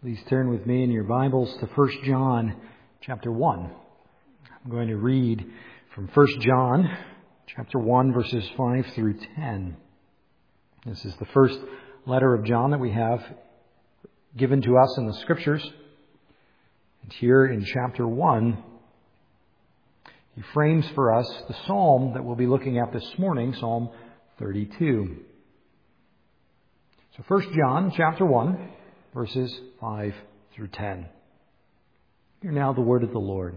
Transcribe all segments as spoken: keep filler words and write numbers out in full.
Please turn with me in your Bibles to First John chapter one. I'm going to read from First John chapter one, verses five through ten. This is the first letter of John that we have given to us in the Scriptures. And here in chapter one, he frames for us the psalm that we'll be looking at this morning, Psalm thirty-two. So First John chapter one, verses five through ten. Hear now the word of the Lord.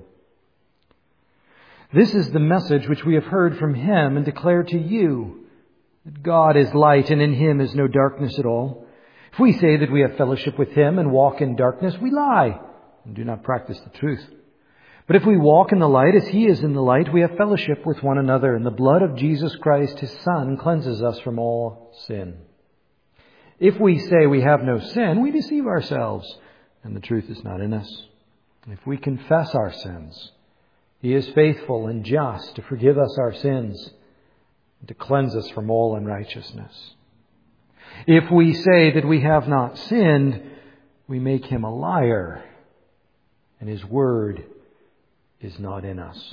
This is the message which we have heard from him and declare to you, that God is light and in him is no darkness at all. If we say that we have fellowship with him and walk in darkness, we lie and do not practice the truth. But if we walk in the light as he is in the light, we have fellowship with one another, and the blood of Jesus Christ, his Son, cleanses us from all sin. If we say we have no sin, we deceive ourselves, and the truth is not in us. If we confess our sins, he is faithful and just to forgive us our sins and to cleanse us from all unrighteousness. If we say that we have not sinned, we make him a liar, and his word is not in us.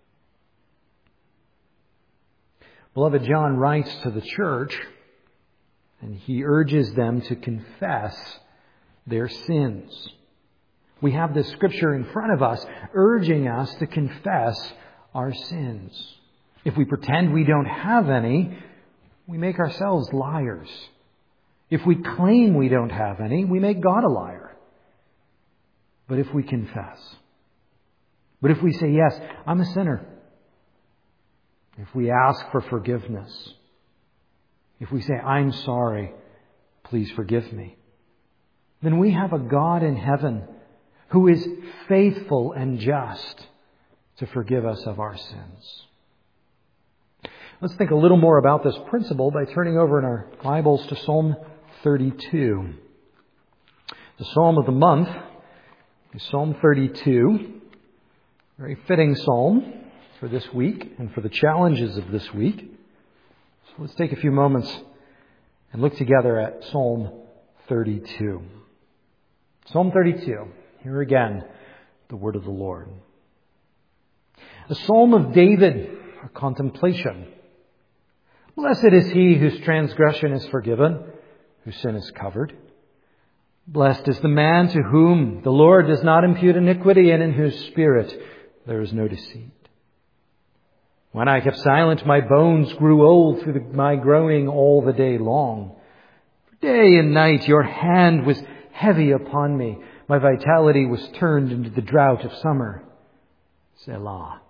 Beloved, John writes to the church, and he urges them to confess their sins. We have this scripture in front of us urging us to confess our sins. If we pretend we don't have any, we make ourselves liars. If we claim we don't have any, we make God a liar. But if we confess, but if we say, yes, I'm a sinner, if we ask for forgiveness, if we say, I'm sorry, please forgive me, then we have a God in heaven who is faithful and just to forgive us of our sins. Let's think a little more about this principle by turning over in our Bibles to Psalm thirty-two. The Psalm of the month is Psalm thirty-two. Very fitting psalm for this week and for the challenges of this week. So let's take a few moments and look together at Psalm thirty-two. Psalm thirty-two. Here again, the word of the Lord. A psalm of David, a contemplation. Blessed is he whose transgression is forgiven, whose sin is covered. Blessed is the man to whom the Lord does not impute iniquity, and in whose spirit there is no deceit. When I kept silent, my bones grew old through the, my groaning all the day long. Day and night your hand was heavy upon me. My vitality was turned into the drought of summer. Selah.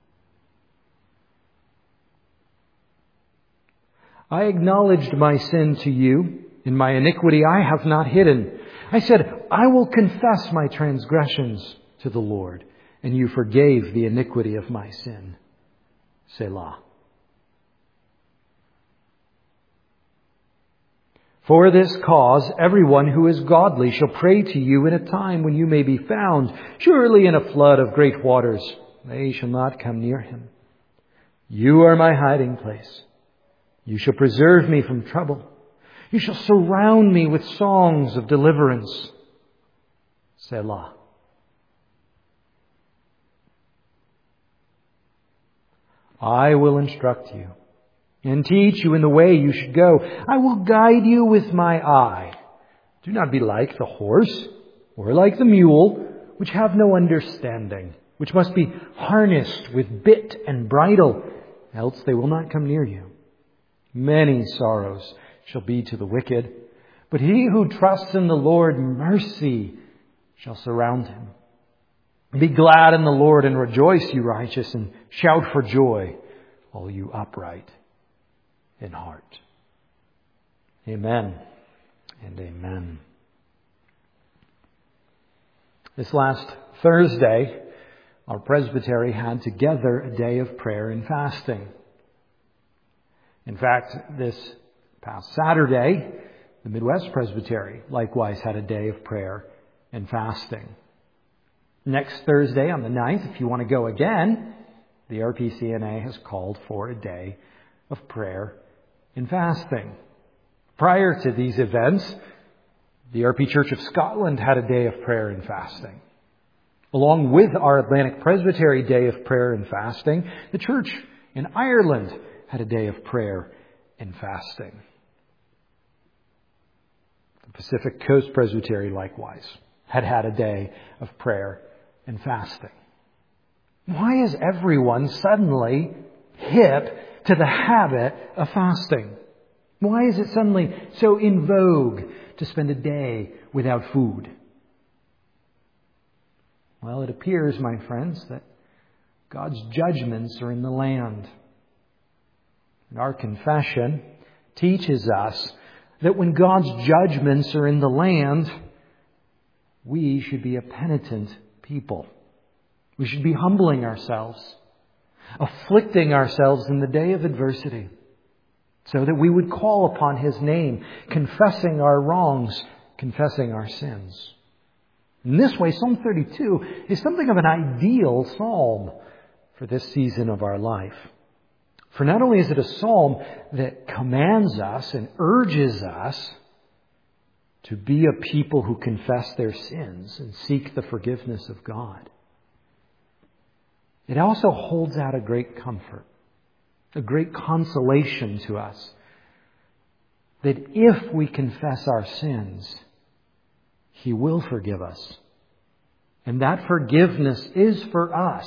I acknowledged my sin to you. In my iniquity I have not hidden. I said, I will confess my transgressions to the Lord, and you forgave the iniquity of my sin. Selah. For this cause, everyone who is godly shall pray to you in a time when you may be found. Surely in a flood of great waters, they shall not come near him. You are my hiding place. You shall preserve me from trouble. You shall surround me with songs of deliverance. Selah. I will instruct you and teach you in the way you should go. I will guide you with my eye. Do not be like the horse or like the mule, which have no understanding, which must be harnessed with bit and bridle, else they will not come near you. Many sorrows shall be to the wicked, but he who trusts in the Lord, mercy shall surround him. Be glad in the Lord and rejoice, you righteous, and shout for joy, all you upright in heart. Amen and amen. This last Thursday, our presbytery had together a day of prayer and fasting. In fact, this past Saturday, the Midwest Presbytery likewise had a day of prayer and fasting. Next Thursday on the ninth, if you want to go again, the R P C N A has called for a day of prayer and fasting. Prior to these events, The R P Church of Scotland had a day of prayer and fasting. Along with our Atlantic Presbytery day of prayer and fasting, the church in Ireland had a day of prayer and fasting. The Pacific Coast Presbytery likewise had had a day of prayer and fasting. Why is everyone suddenly hip to the habit of fasting? Why is it suddenly so in vogue to spend a day without food? Well, it appears, my friends, that God's judgments are in the land. And our confession teaches us that when God's judgments are in the land, we should be a penitent people. We should be humbling ourselves, afflicting ourselves in the day of adversity, so that we would call upon His name, confessing our wrongs, confessing our sins. In this way, Psalm thirty-two is something of an ideal psalm for this season of our life. For not only is it a psalm that commands us and urges us to be a people who confess their sins and seek the forgiveness of God, it also holds out a great comfort, a great consolation to us, that if we confess our sins, He will forgive us. And that forgiveness is for us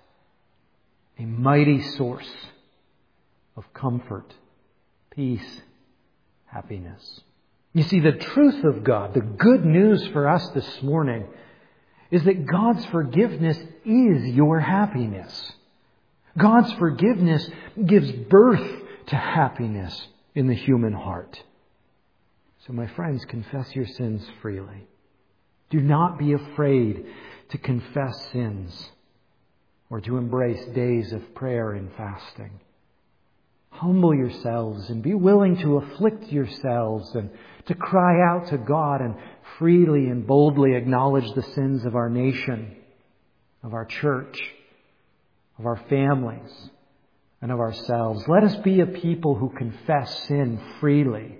a mighty source of comfort, peace, happiness. You see, the truth of God, the good news for us this morning, is that God's forgiveness is your happiness. God's forgiveness gives birth to happiness in the human heart. So, my friends, confess your sins freely. Do not be afraid to confess sins or to embrace days of prayer and fasting. Humble yourselves and be willing to afflict yourselves and to cry out to God and freely and boldly acknowledge the sins of our nation, of our church, of our families, and of ourselves. Let us be a people who confess sin freely,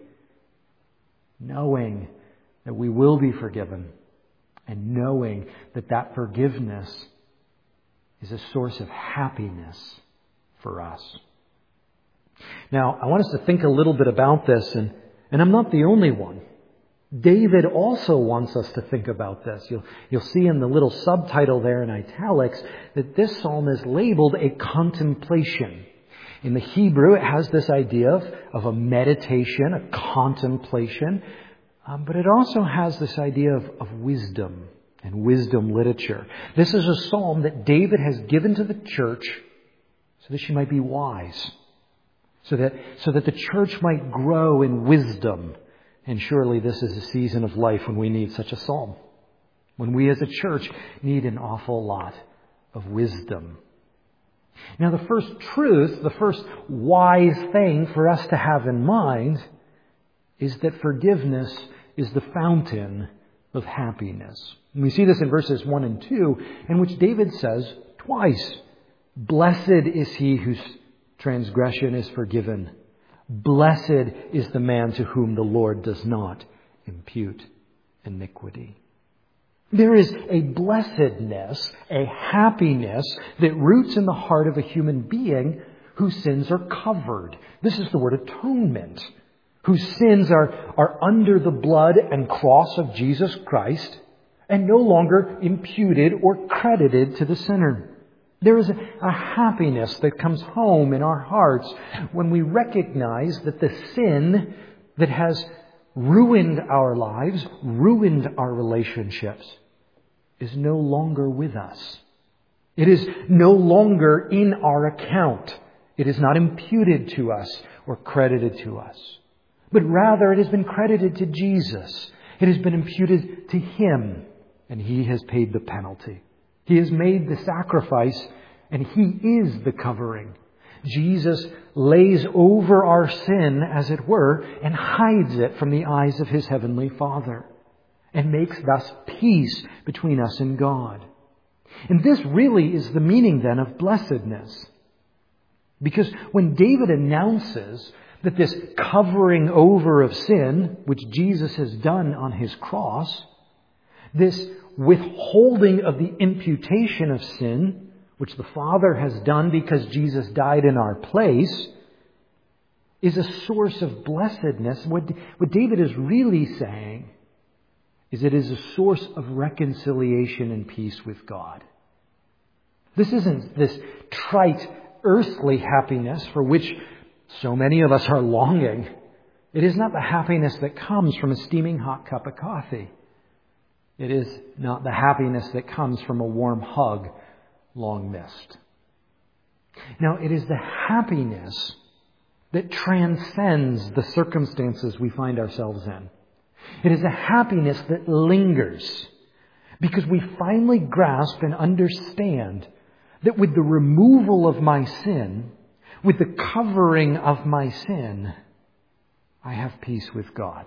knowing that we will be forgiven and knowing that that forgiveness is a source of happiness for us. Now, I want us to think a little bit about this, and, and I'm not the only one. David also wants us to think about this. You'll, you'll see in the little subtitle there in italics that this psalm is labeled a contemplation. In the Hebrew, it has this idea of, of a meditation, a contemplation, um, but it also has this idea of, of wisdom and wisdom literature. This is a psalm that David has given to the church so that she might be wise, so that, so that the church might grow in wisdom. And surely this is a season of life when we need such a psalm, when we as a church need an awful lot of wisdom. Now, the first truth, the first wise thing for us to have in mind is that forgiveness is the fountain of happiness. And we see this in verses one and two, in which David says twice, "Blessed is he whose transgression is forgiven. Blessed is the man to whom the Lord does not impute iniquity." There is a blessedness, a happiness that roots in the heart of a human being whose sins are covered. This is the word atonement. Whose sins are, are under the blood and cross of Jesus Christ and no longer imputed or credited to the sinner. There is a, a happiness that comes home in our hearts when we recognize that the sin that has ruined our lives, ruined our relationships, is no longer with us. It is no longer in our account. It is not imputed to us or credited to us. But rather it has been credited to Jesus. It has been imputed to Him, and He has paid the penalty. He has made the sacrifice, and He is the covering. Jesus lays over our sin, as it were, and hides it from the eyes of His heavenly Father, and makes thus peace between us and God. And this really is the meaning then of blessedness. Because when David announces That this covering over of sin, which Jesus has done on his cross, this withholding of the imputation of sin, which the Father has done because Jesus died in our place, is a source of blessedness. What, what David is really saying is it is a source of reconciliation and peace with God. This isn't this trite earthly happiness for which so many of us are longing. It is not the happiness that comes from a steaming hot cup of coffee. It is not the happiness that comes from a warm hug long missed. Now, it is the happiness that transcends the circumstances we find ourselves in. It is a happiness that lingers because we finally grasp and understand that with the removal of my sin, with the covering of my sin, I have peace with God.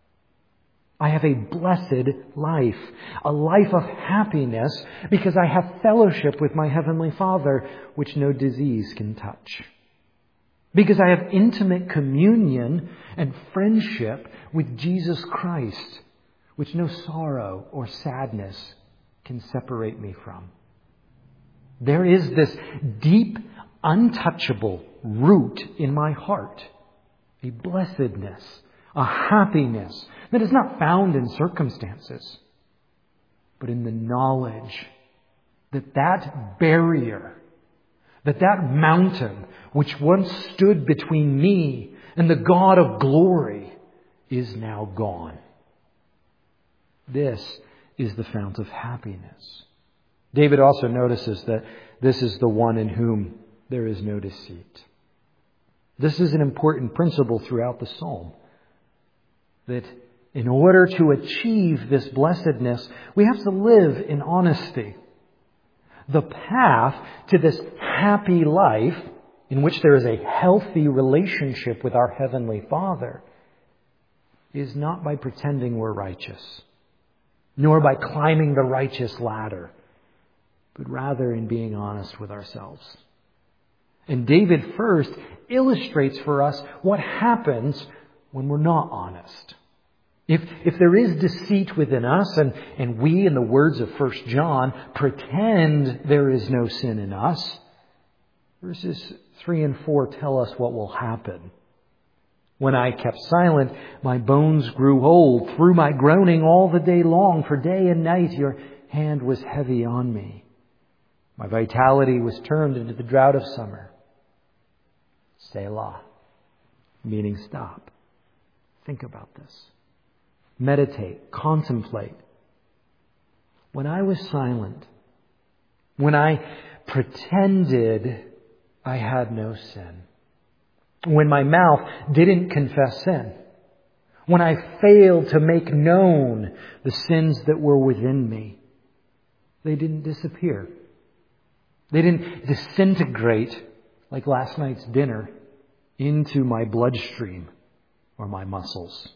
I have a blessed life, a life of happiness because I have fellowship with my Heavenly Father, which no disease can touch. Because I have intimate communion and friendship with Jesus Christ, which no sorrow or sadness can separate me from. There is this deep, untouchable root in my heart, a blessedness, a happiness that is not found in circumstances, but in the knowledge that that barrier, that that mountain which once stood between me and the God of glory is now gone. This is the fount of happiness. David also notices that this is the one in whom there is no deceit. This is an important principle throughout the psalm. That in order to achieve this blessedness, we have to live in honesty. The path to this happy life, in which there is a healthy relationship with our Heavenly Father, is not by pretending we're righteous, nor by climbing the righteous ladder, but rather in being honest with ourselves. And David first illustrates for us what happens when we're not honest. If, if there is deceit within us, and, and we, in the words of First John, pretend there is no sin in us, verses three and four tell us what will happen. When I kept silent, my bones grew old. Through my groaning all the day long, for day and night your hand was heavy on me. My vitality was turned into the drought of summer. Selah, meaning stop. Think about this. Meditate, contemplate. When I was silent, when I pretended I had no sin, when my mouth didn't confess sin, when I failed to make known the sins that were within me, they didn't disappear. They didn't disintegrate like last night's dinner into my bloodstream or my muscles.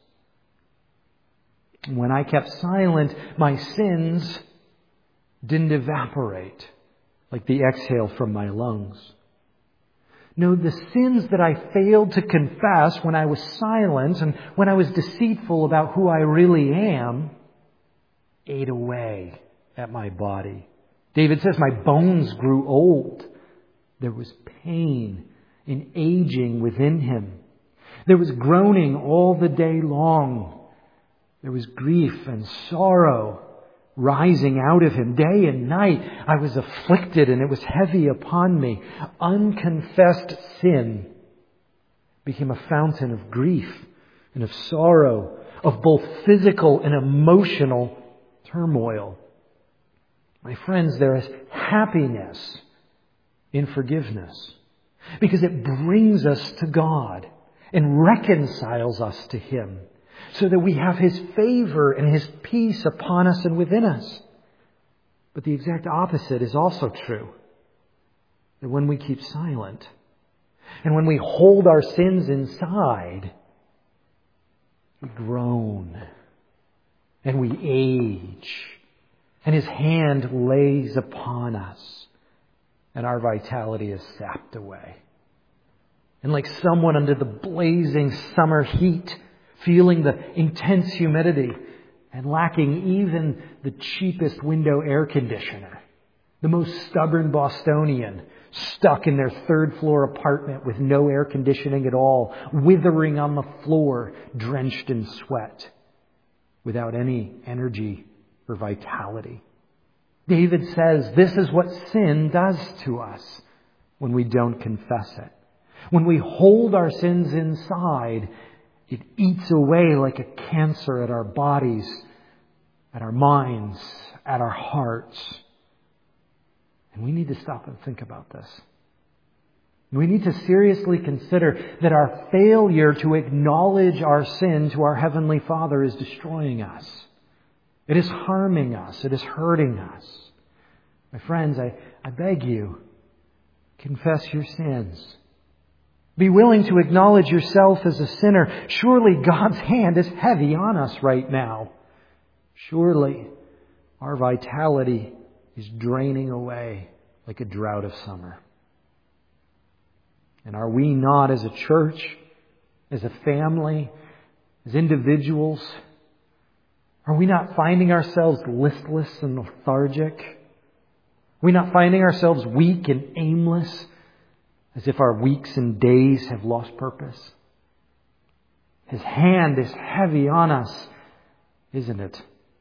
When I kept silent, my sins didn't evaporate like the exhale from my lungs. No, the sins that I failed to confess when I was silent and when I was deceitful about who I really am ate away at my body. David says, my bones grew old. There was pain in aging within him. There was groaning all the day long. There was grief and sorrow rising out of him. Day and night I was afflicted and it was heavy upon me. Unconfessed sin became a fountain of grief and of sorrow, of both physical and emotional turmoil. My friends, there is happiness in forgiveness because it brings us to God and reconciles us to Him so that we have His favor and His peace upon us and within us. But the exact opposite is also true. That when we keep silent and when we hold our sins inside, we groan and we age. And His hand lays upon us, and our vitality is sapped away. And like someone under the blazing summer heat, feeling the intense humidity and lacking even the cheapest window air conditioner, the most stubborn Bostonian, stuck in their third floor apartment with no air conditioning at all, withering on the floor, drenched in sweat, without any energy or vitality. David says this is what sin does to us when we don't confess it. When we hold our sins inside, it eats away like a cancer at our bodies, at our minds, at our hearts. And we need to stop and think about this. We need to seriously consider that our failure to acknowledge our sin to our Heavenly Father is destroying us. It is harming us. It is hurting us. My friends, I, I beg you, confess your sins. Be willing to acknowledge yourself as a sinner. Surely God's hand is heavy on us right now. Surely our vitality is draining away like a drought of summer. And are we not, as a church, as a family, as individuals, are we not finding ourselves listless and lethargic? Are we not finding ourselves weak and aimless, as if our weeks and days have lost purpose? His hand is heavy on us, isn't it?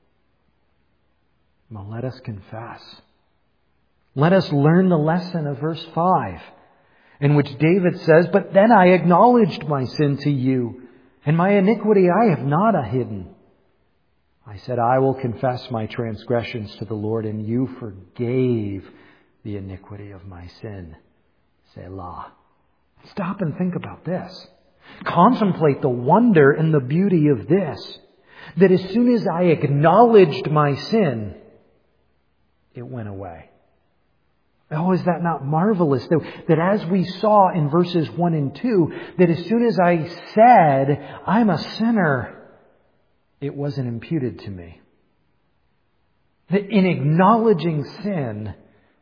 Well, let us confess. Let us learn the lesson of verse five, in which David says, "But then I acknowledged my sin to you, and my iniquity I have not hidden. I said, I will confess my transgressions to the Lord, and you forgave the iniquity of my sin. Selah." Stop and think about this. Contemplate the wonder and the beauty of this. That as soon as I acknowledged my sin, it went away. Oh, is that not marvelous? That, that as we saw in verses one and two, that as soon as I said, I'm a sinner, it wasn't imputed to me. That in acknowledging sin,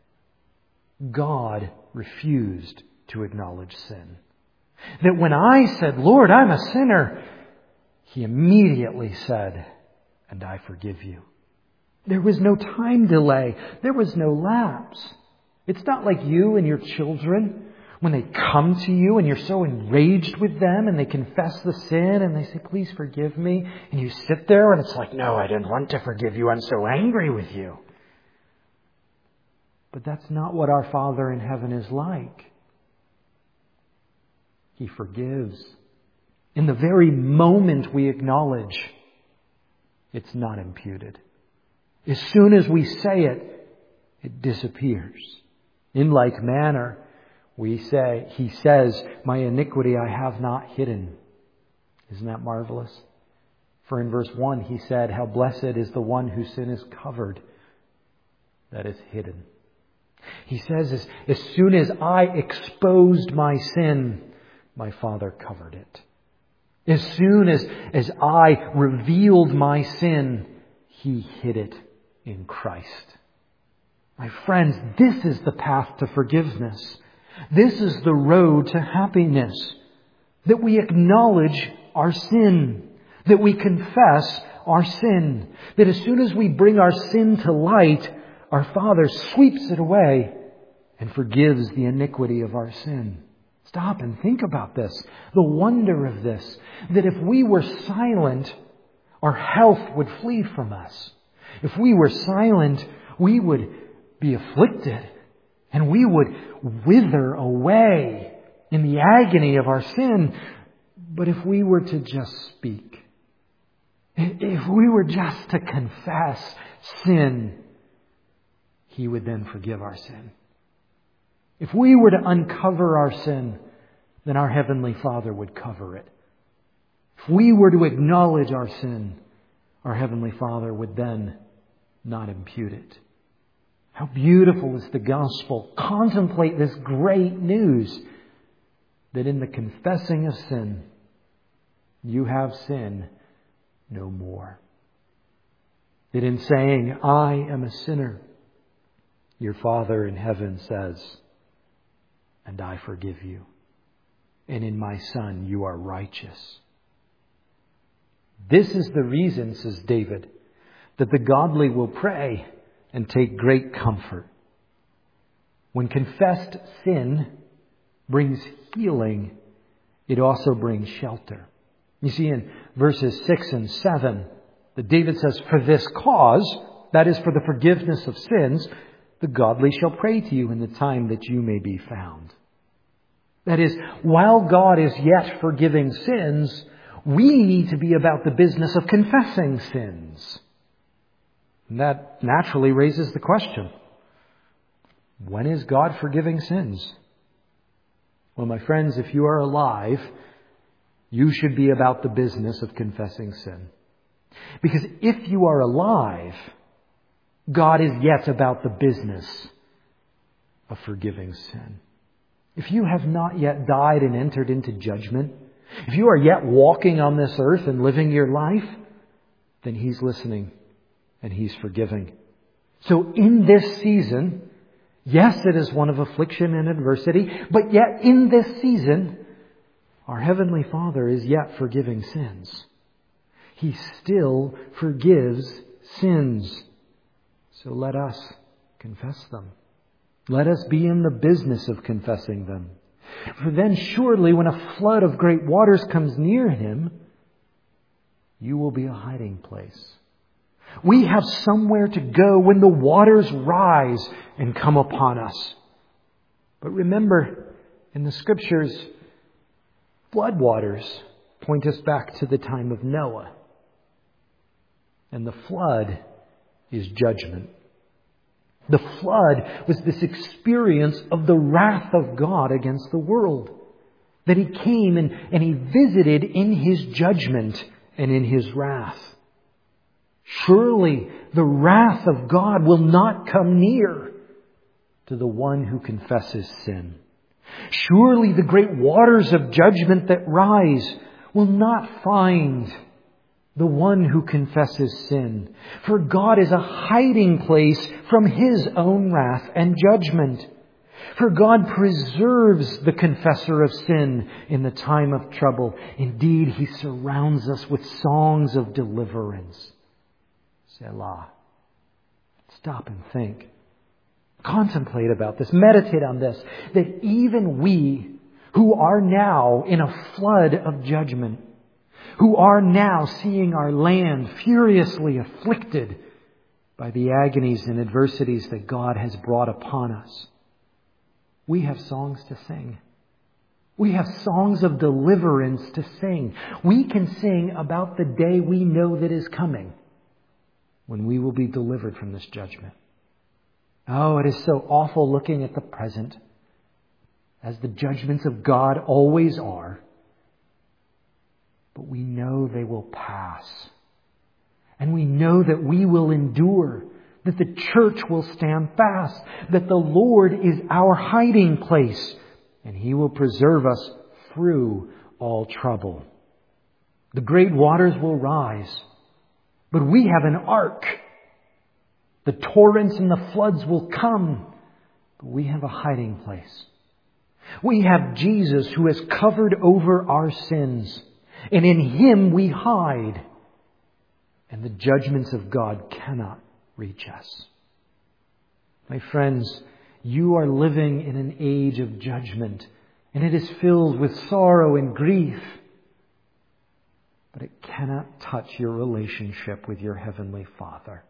God refused to acknowledge sin. That when I said, Lord, I'm a sinner, He immediately said, and I forgive you. There was no time delay. There was no lapse. It's not like you and your children, when they come to you and you're so enraged with them and they confess the sin and they say, please forgive me. And you sit there and it's like, no, I didn't want to forgive you. I'm so angry with you. But that's not what our Father in heaven is like. He forgives. In the very moment we acknowledge, it's not imputed. As soon as we say it, it disappears. In like manner, we say, He says, my iniquity I have not hidden. Isn't that marvelous? For in verse one, He said, how blessed is the one whose sin is covered, that is hidden. He says, as, as soon as I exposed my sin, my Father covered it. As soon as, as I revealed my sin, He hid it in Christ. My friends, this is the path to forgiveness. This is the road to happiness. That we acknowledge our sin. That we confess our sin. That as soon as we bring our sin to light, our Father sweeps it away and forgives the iniquity of our sin. Stop and think about this. The wonder of this. That if we were silent, our health would flee from us. If we were silent, we would be afflicted and we would wither away in the agony of our sin. But if we were to just speak, if we were just to confess sin, He would then forgive our sin. If we were to uncover our sin, then our Heavenly Father would cover it. If we were to acknowledge our sin, our Heavenly Father would then not impute it. How beautiful is the gospel. Contemplate this great news that in the confessing of sin, you have sin no more. That in saying, I am a sinner, your Father in heaven says, and I forgive you. and in my Son you are righteous. This is the reason, says David, that the godly will pray and take great comfort. When confessed sin brings healing, it also brings shelter. You see in verses six and seven that David says, for this cause, that is for the forgiveness of sins, the godly shall pray to you in the time that you may be found. That is, while God is yet forgiving sins, we need to be about the business of confessing sins. And that naturally raises the question, when is God forgiving sins? Well, my friends, if you are alive, you should be about the business of confessing sin. Because if you are alive, God is yet about the business of forgiving sin. If you have not yet died and entered into judgment, if you are yet walking on this earth and living your life, then He's listening and He's forgiving. So in this season, yes, it is one of affliction and adversity, but yet in this season, our Heavenly Father is yet forgiving sins. He still forgives sins. So let us confess them. Let us be in the business of confessing them. For then surely when a flood of great waters comes near Him, you will be a hiding place. We have somewhere to go when the waters rise and come upon us. But remember, in the Scriptures, floodwaters point us back to the time of Noah. And the flood is judgment. The flood was this experience of the wrath of God against the world. That He came and, and He visited in His judgment and in His wrath. Surely the wrath of God will not come near to the one who confesses sin. Surely the great waters of judgment that rise will not find the one who confesses sin. For God is a hiding place from His own wrath and judgment. For God preserves the confessor of sin in the time of trouble. Indeed, He surrounds us with songs of deliverance. Selah. Stop and think. Contemplate about this. Meditate on this. That even we who are now in a flood of judgment, who are now seeing our land furiously afflicted by the agonies and adversities that God has brought upon us, we have songs to sing. We have songs of deliverance to sing. We can sing about the day we know that is coming, when we will be delivered from this judgment. Oh, it is so awful looking at the present, as the judgments of God always are. But we know they will pass. And we know that we will endure, that the church will stand fast, that the Lord is our hiding place, and He will preserve us through all trouble. The great waters will rise, but we have an ark. The torrents and the floods will come, but we have a hiding place. We have Jesus who has covered over our sins, and in Him we hide, and the judgments of God cannot reach us. My friends, you are living in an age of judgment, and it is filled with sorrow and grief. But it cannot touch your relationship with your Heavenly Father.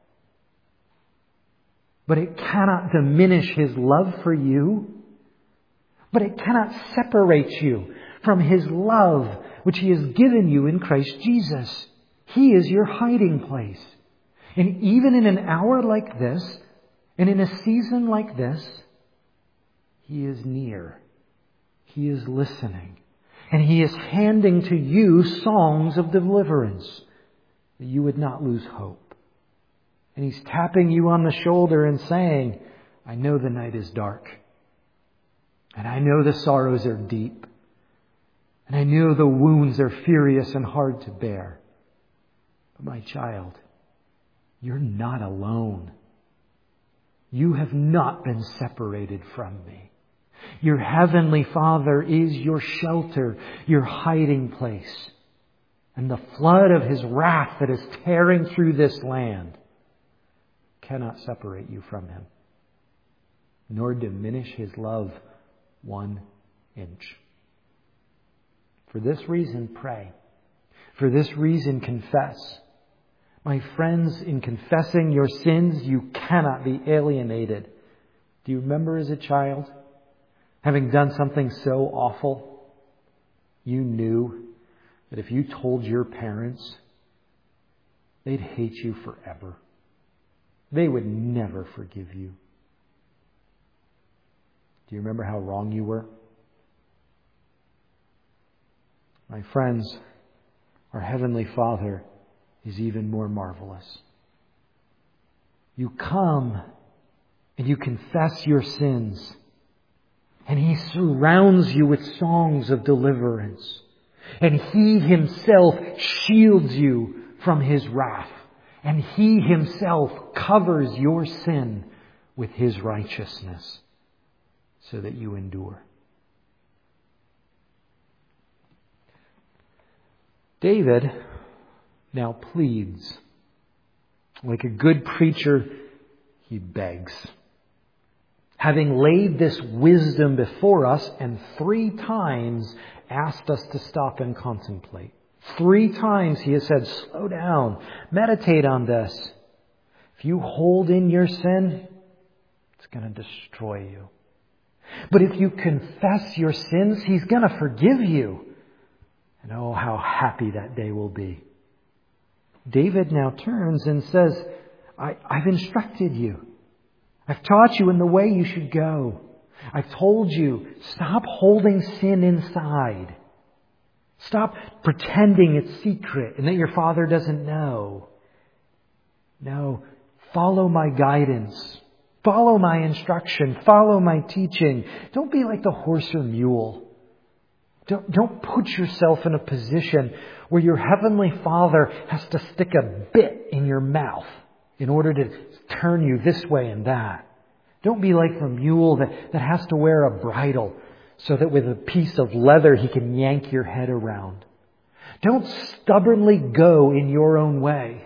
But it cannot diminish His love for you. But it cannot separate you from His love, which He has given you in Christ Jesus. He is your hiding place. And even in an hour like this, and in a season like this, He is near. He is listening. And He is handing to you songs of deliverance, that you would not lose hope. And He's tapping you on the shoulder and saying, I know the night is dark. And I know the sorrows are deep. And I know the wounds are furious and hard to bear. But my child, you're not alone. You have not been separated from me. Your heavenly Father is your shelter, your hiding place. And the flood of His wrath that is tearing through this land cannot separate you from Him, nor diminish His love one inch. For this reason, pray. For this reason, confess. My friends, in confessing your sins, you cannot be alienated. Do you remember as a child, having done something so awful, you knew that if you told your parents, they'd hate you forever. They would never forgive you. Do you remember how wrong you were? My friends, our Heavenly Father is even more marvelous. You come and you confess your sins, and He surrounds you with songs of deliverance. And He Himself shields you from His wrath. And He Himself covers your sin with His righteousness so that you endure. David now pleads. Like a good preacher, he begs. Having laid this wisdom before us and three times asked us to stop and contemplate. Three times He has said, slow down, meditate on this. If you hold in your sin, it's going to destroy you. But if you confess your sins, He's going to forgive you. And oh, how happy that day will be. David now turns and says, I, I've instructed you. I've taught you in the way you should go. I've told you, stop holding sin inside. Stop pretending it's secret and that your Father doesn't know. No, follow my guidance. Follow my instruction. Follow my teaching. Don't be like the horse or mule. Don't, don't put yourself in a position where your Heavenly Father has to stick a bit in your mouth in order to turn you this way and that. Don't be like the mule that, that has to wear a bridle so that with a piece of leather he can yank your head around. Don't stubbornly go in your own way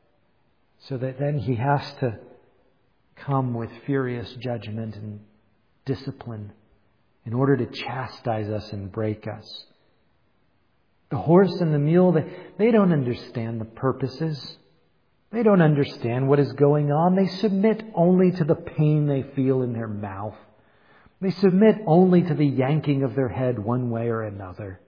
so that then He has to come with furious judgment and discipline in order to chastise us and break us. The horse and the mule, they, they don't understand the purposes. They don't understand what is going on. They submit only to the pain they feel in their mouth. They submit only to the yanking of their head one way or another.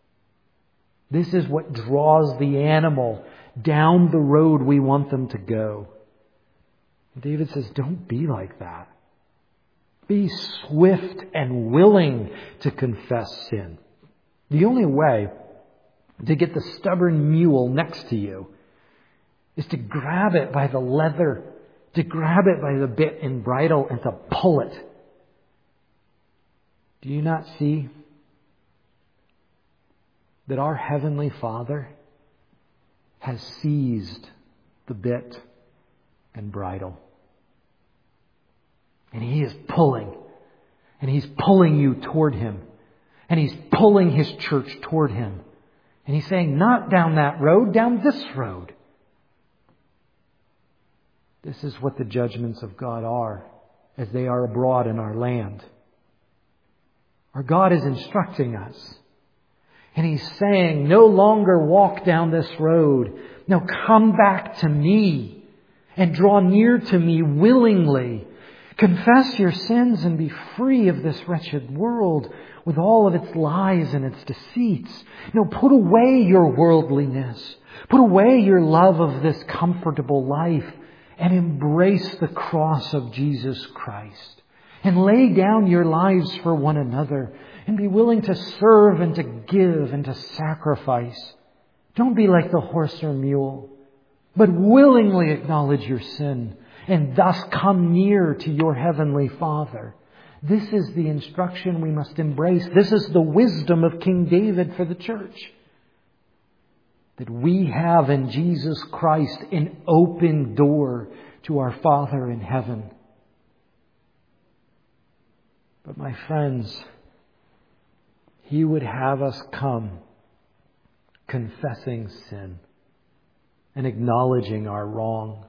This is what draws the animal down the road we want them to go. David says, don't be like that. Be swift and willing to confess sin. The only way to get the stubborn mule next to you is to grab it by the leather, to grab it by the bit and bridle and to pull it. Do you not see that our Heavenly Father has seized the bit and bridle? And He is pulling. And He's pulling you toward Him. And He's pulling His church toward Him. And He's saying, not down that road, down this road. This is what the judgments of God are as they are abroad in our land. Our God is instructing us. And He's saying, no longer walk down this road. No, come back to me and draw near to me willingly. Confess your sins and be free of this wretched world with all of its lies and its deceits. No, put away your worldliness. Put away your love of this comfortable life and embrace the cross of Jesus Christ. And lay down your lives for one another and be willing to serve and to give and to sacrifice. Don't be like the horse or mule, but willingly acknowledge your sin and thus come near to your Heavenly Father. This is the instruction we must embrace. This is the wisdom of King David for the church. That we have in Jesus Christ an open door to our Father in heaven. But my friends, He would have us come confessing sin and acknowledging our wrong.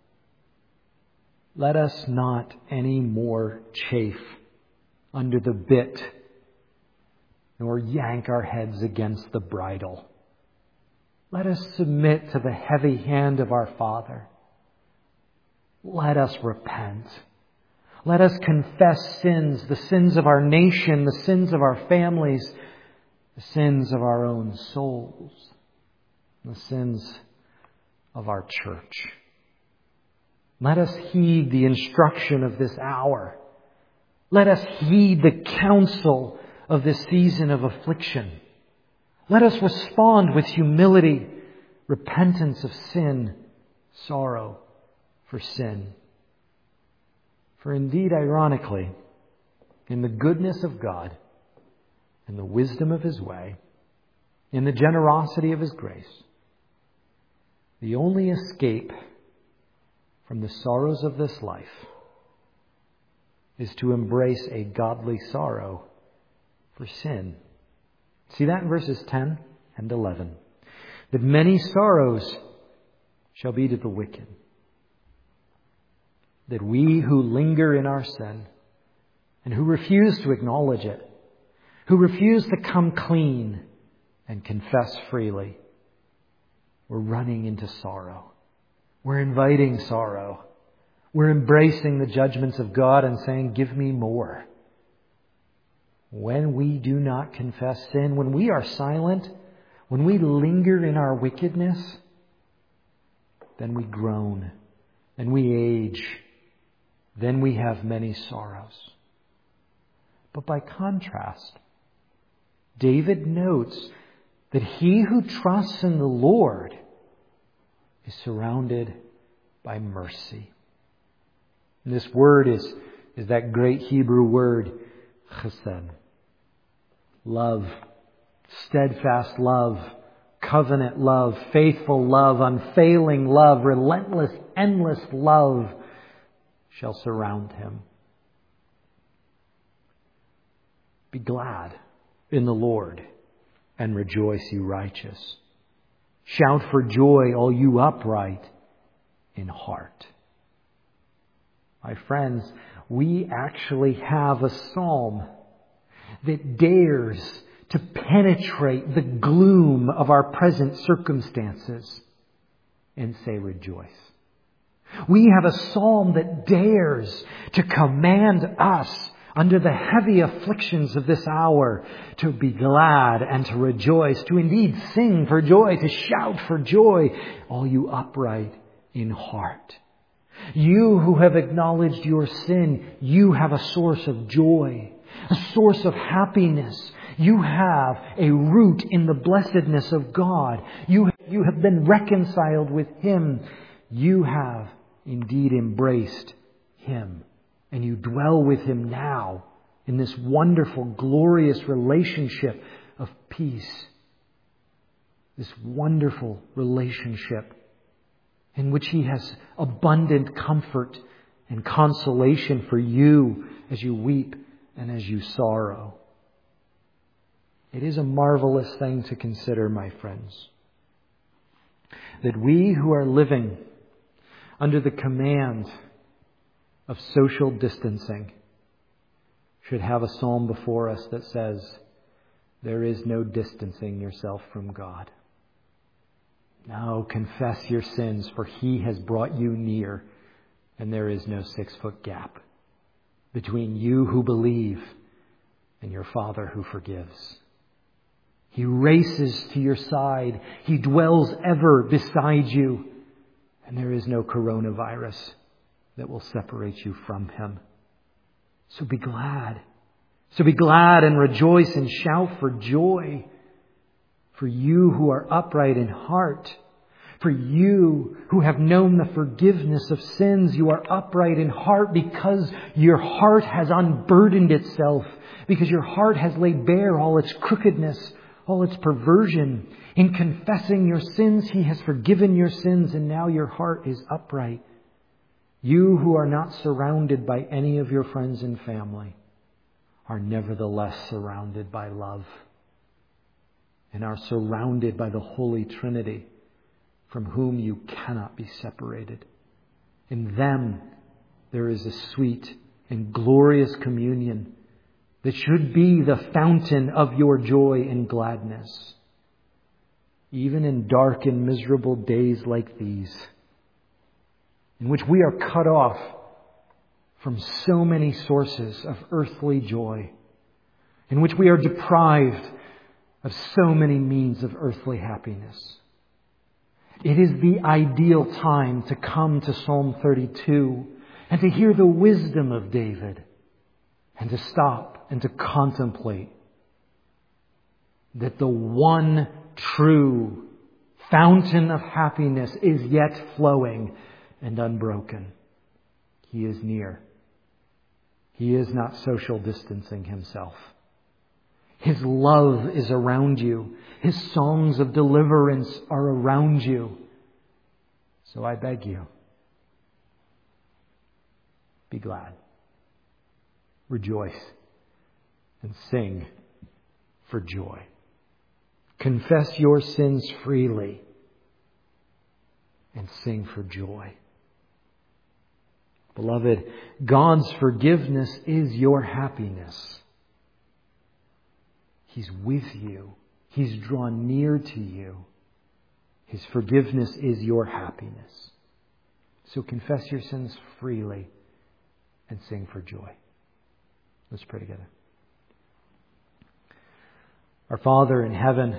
Let us not any more chafe under the bit, nor yank our heads against the bridle. Let us submit to the heavy hand of our Father. Let us repent. Let us confess sins, the sins of our nation, the sins of our families, the sins of our own souls, the sins of our church. Let us heed the instruction of this hour. Let us heed the counsel of this season of affliction. Let us respond with humility, repentance of sin, sorrow for sin. For indeed, ironically, in the goodness of God, in the wisdom of His way, in the generosity of His grace, the only escape from the sorrows of this life is to embrace a godly sorrow for sin. See that in verses ten and eleven. That many sorrows shall be to the wicked. That we who linger in our sin and who refuse to acknowledge it, who refuse to come clean and confess freely, we're running into sorrow. We're inviting sorrow. We're embracing the judgments of God and saying, give me more. When we do not confess sin, when we are silent, when we linger in our wickedness, then we groan and we age. Then we have many sorrows. But by contrast, David notes that he who trusts in the Lord is surrounded by mercy. And this word is, is that great Hebrew word, chesed. Love, steadfast love, covenant love, faithful love, unfailing love, relentless, endless love shall surround him. Be glad in the Lord and rejoice, you righteous. Shout for joy, all you upright in heart. My friends, we actually have a psalm that dares to penetrate the gloom of our present circumstances and say rejoice. We have a psalm that dares to command us under the heavy afflictions of this hour to be glad and to rejoice, to indeed sing for joy, to shout for joy, all you upright in heart. You who have acknowledged your sin, you have a source of joy, a source of happiness. You have a root in the blessedness of God. You, you have been reconciled with Him. You have indeed embraced Him. And you dwell with Him now in this wonderful, glorious relationship of peace. This wonderful relationship in which He has abundant comfort and consolation for you as you weep and as you sorrow. It is a marvelous thing to consider, my friends, that we who are living under the command of social distancing should have a psalm before us that says, there is no distancing yourself from God. No, confess your sins, for He has brought you near, and there is no six-foot gap between you who believe and your Father who forgives. He races to your side. He dwells ever beside you, and there is no coronavirus that will separate you from Him. So be glad. So be glad and rejoice and shout for joy. For you who are upright in heart, for you who have known the forgiveness of sins, you are upright in heart because your heart has unburdened itself, because your heart has laid bare all its crookedness, all its perversion. In confessing your sins, He has forgiven your sins, and now your heart is upright. You who are not surrounded by any of your friends and family, are nevertheless surrounded by love and are surrounded by the Holy Trinity, from whom you cannot be separated. In them there is a sweet and glorious communion that should be the fountain of your joy and gladness, even in dark and miserable days like these, in which we are cut off from so many sources of earthly joy, in which we are deprived of so many means of earthly happiness. It is the ideal time to come to Psalm thirty-two and to hear the wisdom of David and to stop and to contemplate that the one true fountain of happiness is yet flowing and unbroken. He is near. He is not social distancing himself. His love is around you. His songs of deliverance are around you. So I beg you, be glad, rejoice, and sing for joy. Confess your sins freely and sing for joy. Beloved, God's forgiveness is your happiness. He's with you. He's drawn near to you. His forgiveness is your happiness. So confess your sins freely and sing for joy. Let's pray together. Our Father in heaven,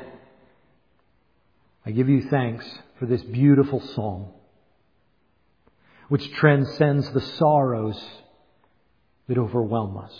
I give you thanks for this beautiful psalm, which transcends the sorrows that overwhelm us.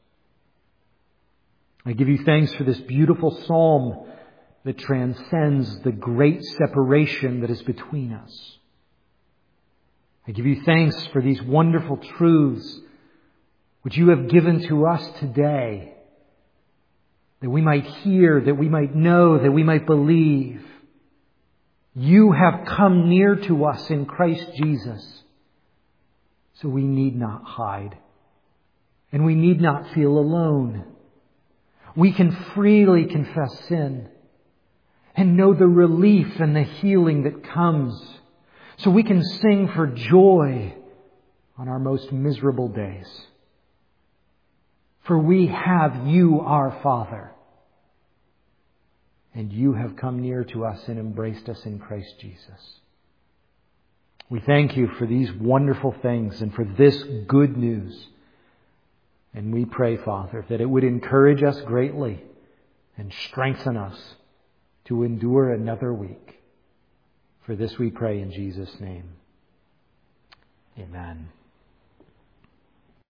I give you thanks for this beautiful psalm that transcends the great separation that is between us. I give you thanks for these wonderful truths which you have given to us today, that we might hear, that we might know, that we might believe. You have come near to us in Christ Jesus, so we need not hide, and we need not feel alone. We can freely confess sin and know the relief and the healing that comes, so we can sing for joy on our most miserable days. For we have you, our Father, and you have come near to us and embraced us in Christ Jesus. We thank you for these wonderful things and for this good news. And we pray, Father, that it would encourage us greatly and strengthen us to endure another week. For this we pray in Jesus' name. Amen.